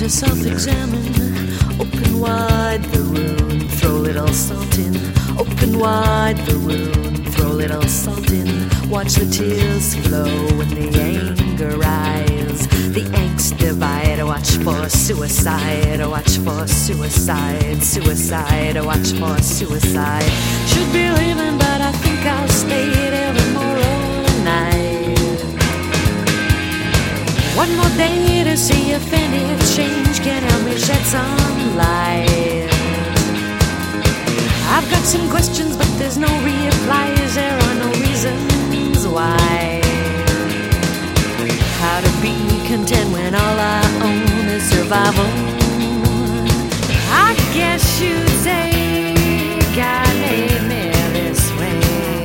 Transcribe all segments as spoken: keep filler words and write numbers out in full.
to self-examine. Open wide the room, throw little salt in. Open wide the room, throw little salt in. Watch the tears flow when the anger rise. The angst divide, watch for suicide. Watch for suicide, suicide, watch for suicide. Should be leaving, but I think I'll stay till tomorrow night. One more day to see if any change can help me shed some light. I've got some questions, but there's no replies. There are no reasons why. How to be content when all I own is survival. I guess you'd say God made me this way.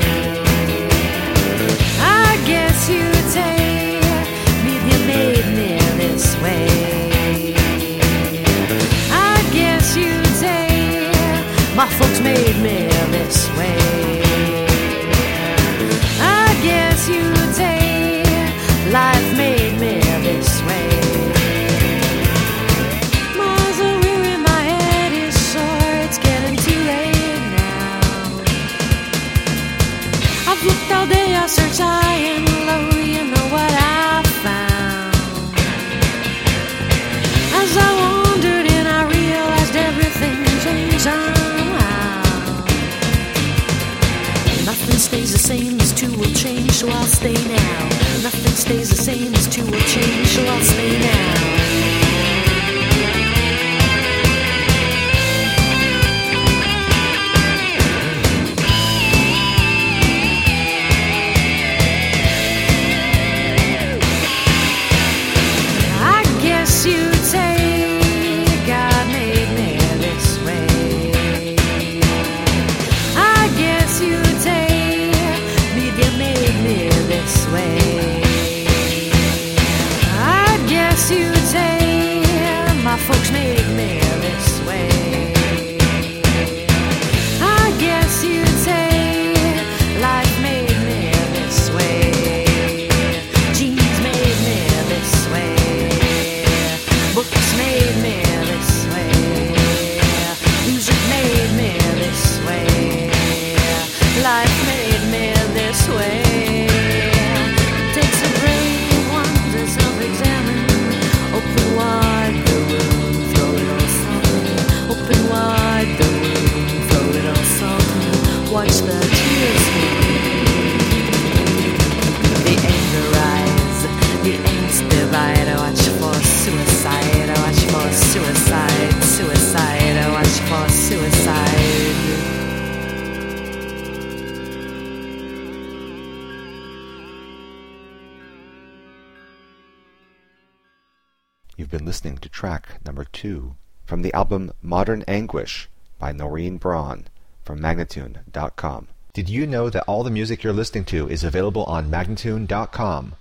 I guess you'd say you made me this way. I guess you'd say my folks made me this way. I guess you'd say life made me this way. Muzzle in my head is sore, it's getting too late now. I've looked all day, I searched high and low, you know what I found. As I wandered in, I realized everything changed somehow. Nothing stays the same, as two will change, so I'll stay now. Nothing stays the same, as two will change, so I'll stay now. Folks made me this way. I guess you'd say life made me this way. Jeans made me this way. Books made me this way. Music made me this way. Life made me this way. It takes a brave one to self-examine. Open wide the room. Open wide the room, throw it all salt. Watch the tears fall. The anger rise, the angst divide. I watch for suicide, I watch for suicide, suicide, I watch for suicide. You've been listening to track number two from the album Modern Anguish by Noreen Braun from Magnatune dot com. Did you know that all the music you're listening to is available on Magnatune dot com?